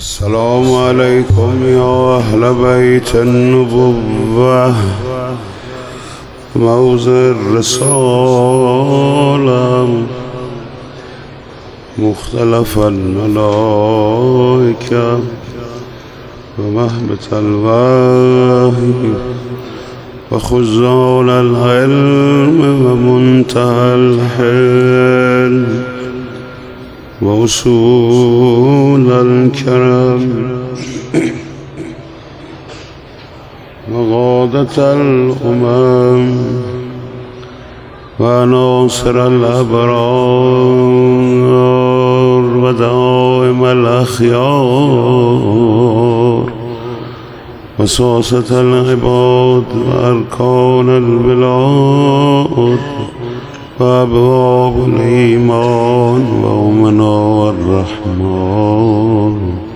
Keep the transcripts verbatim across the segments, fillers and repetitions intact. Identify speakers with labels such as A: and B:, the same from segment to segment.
A: السلام عليكم يا أهل بيت النبوة موضع الرسالة مختلف الملائكة ومهبط الوحي وخزان العلم ومنتهى الحلم وأصول الكرم وغادة الأمم وناصر الأبرار ودائم الأخيار وساسة العباد وأركان البلاد وأبواب الإيمان وأمنا الرحمن.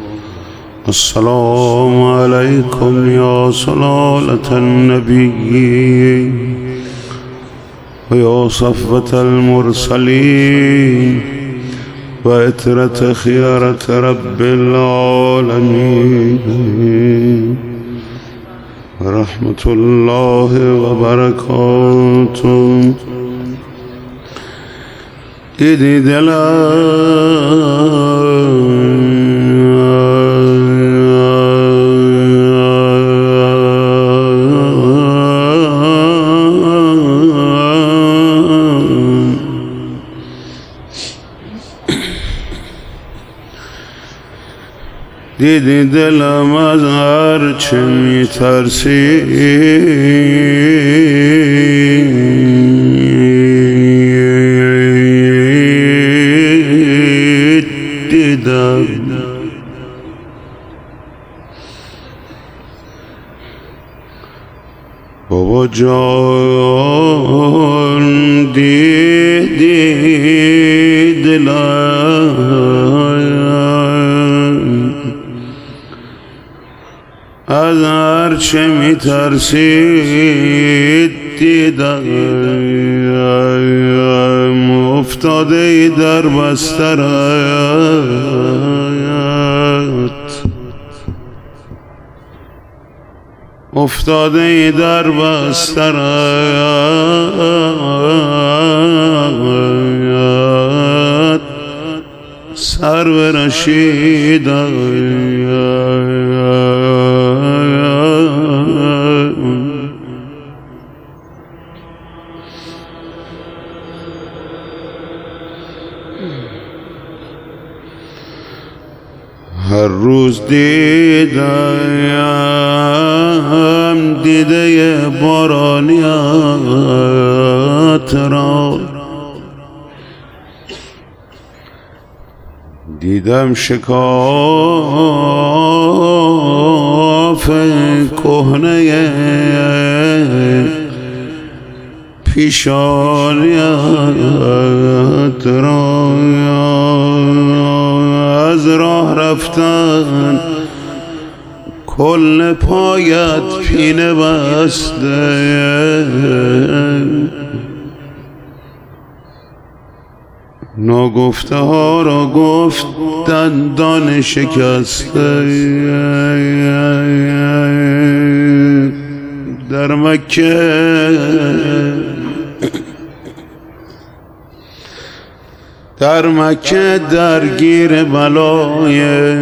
A: السلام عليكم يا صلالة النبي ويا صفوة المرسلين وإترة خيرة رب العالمين ورحمة الله وبركاته. دیدی دلم دیدی دلم از هر چه میترسی بابا جان دیدی دلم از هر چه میترسید دیدم افتاده ای در بسترت افتاده ای در بسترت سر برشیدم هر روز دیدم دیده بارانیت را دیدم شکاف کهنه پیشانیت را از راه رفتن کل پایت پینه بسته ناگفته ها را گفت دندان شکسته در مکه در مکه درگیر بلای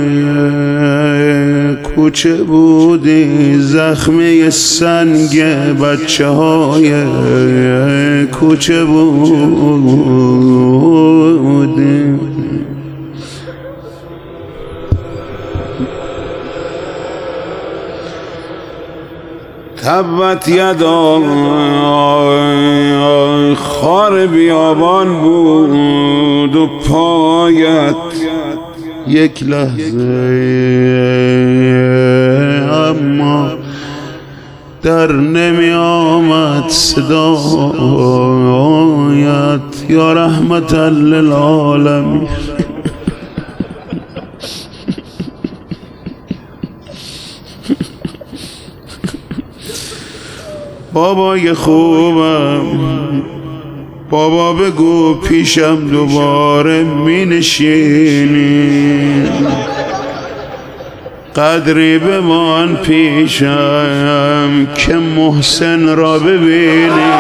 A: کوچه بودی زخمی سنگ بچه های کوچه بودی تبت یدا خار بیابان بود و پایت یک لحظه اما در نمی آمد صدایت یا رحمت للعالمین. بابای خوبم بابا بگو پیشم دوباره می نشینی قدری بمان پیشم که محسن را ببینی.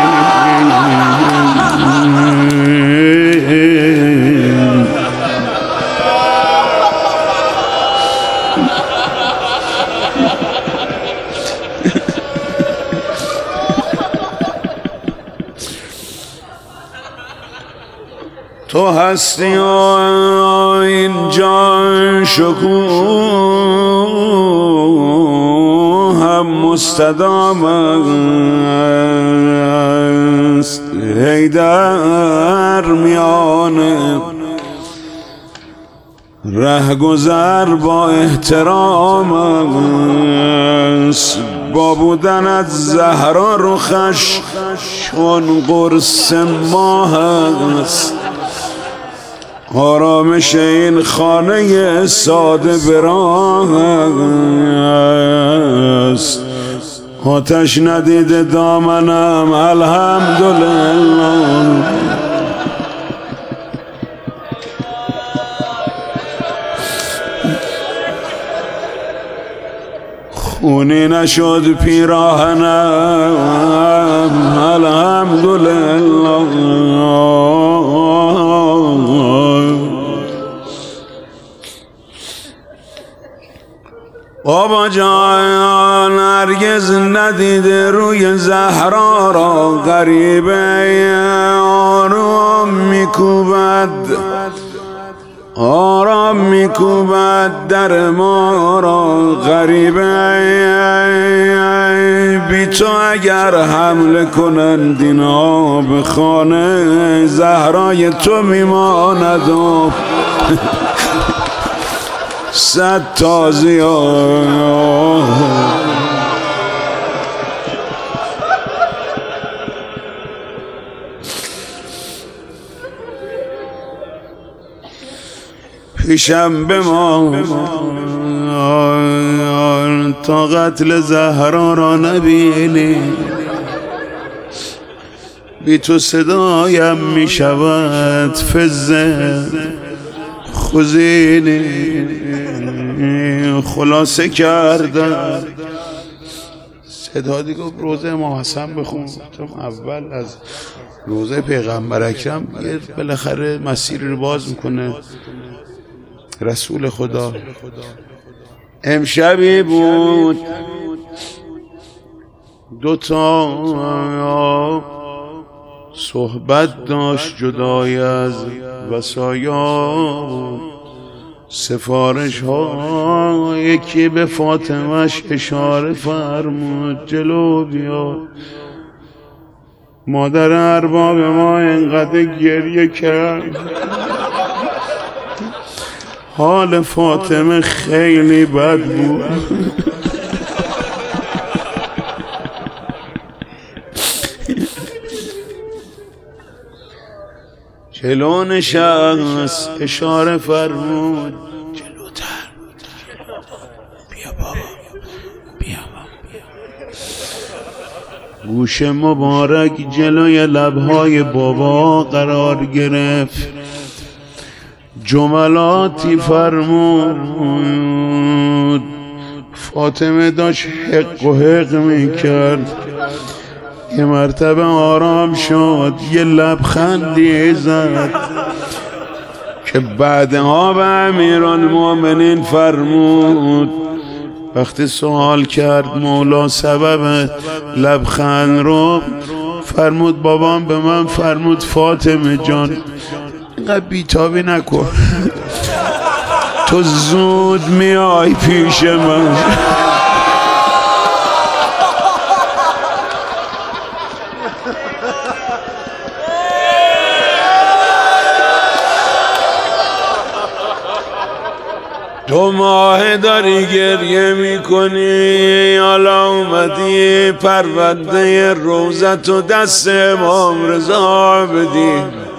A: تو هستی این جان شکوه هم مستدام است، ای در میان ره گذر با احترام است. با بودنت زهرا رخش چون قرص ماه است. آرامش این خانه ساده براه است. آتش ندیده دامنم الحمدلله. خونی نشد پیراهنم الحمدلله. بابا جان هرگز ندیده روی زهرا را، غریبه آرام میکوبد، آرام میکوبد در ما را. غریبه بی تو اگر حمله کنند اینا به خانه، زهرای تو میماند و صد تازیان. پیشم بمان تا قتل زهرا را نبینی. بی تو صدایم می شود فزه خوزینی. خلاصه کردم صدا دیگه روزه امام حسن بخون. اول از روزه پیغمبر اکرم یه بالاخره مسیر رو باز میکنه رسول خدا. امشبی بود دوتا صحبت داشت جدای از وصایا، سفارش ها. یکی به فاطمهش اشاره فرمود جلو بیا. مادر ارباب ما اینقدر گریه کرد، حال فاطمه خیلی بد بود. جلو نشست اشاره فرمود جلوتر، بیا بابا بیا بابا. گوش مبارک جلوی لبهای بابا قرار گرفت. جملاتی فرمود. فاطمه داشت حق و حق میکرد. یه مرتبه آرام شد، یه لبخندی زد که بعدها به امیرالمومنین فرمود. وقتی سوال کرد مولا سبب لبخند رو، فرمود بابام به من فرمود فاطمه جان اینقدر بیتابی نکن، تو زود میای پیش من. دو ماه داری گریه میکنی، حالا اومدی پرونده روزت و دست امام رضا بدی.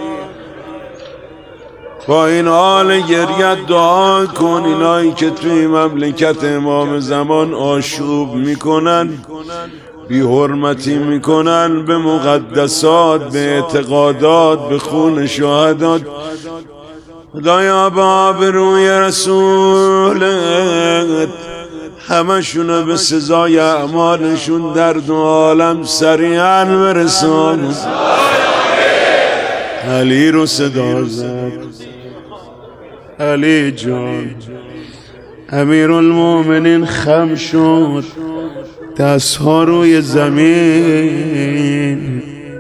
A: با این حال گریت دعا کن اینایی که توی مملکت امام زمان آشوب میکنن، بی حرمتی میکنن به مقدسات، به اعتقادات، به خون شهدات. خدایا با آبروی رسولت همشونو به سزای اعمالشون در دو عالم سریعا برسان. علی رو صدا زد، علی جان. امیر المومنین خم شد، دستها روی زمین.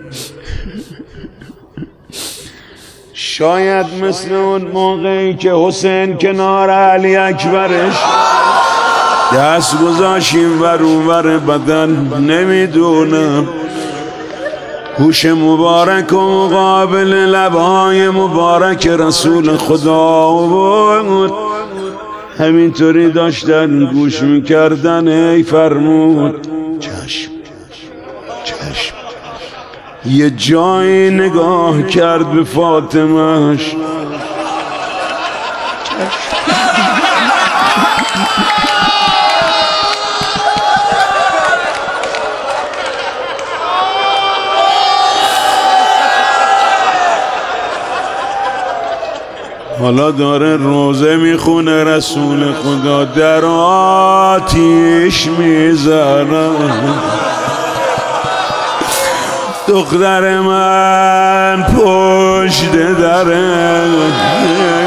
A: شاید مثل اون موقعی که حسین کنار علی اکبرش دست گذاشیم ور اونور بدن، نمیدونم گوش مبارک و مقابل لبهای مبارک رسول خدا بود، همینطوری داشتن گوش میکردن. ای فرمود چشم چشم. یه جایی نگاه کرد به فاطمه‌اش، حالا داره روزه میخونه رسول خدا، در آتیش میزنه. دختر من پشت دره